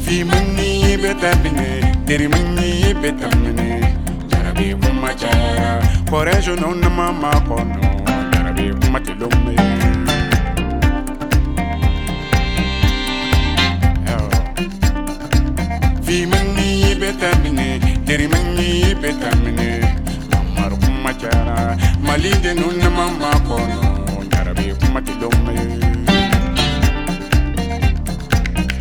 fi mani betamine deri mani betamine jarabe kuma jara korejo no na mama kono jarabe kuma tilome fi mani betamine deri mani betamine amar kuma jara malide no na mama kono jarabe kuma tilome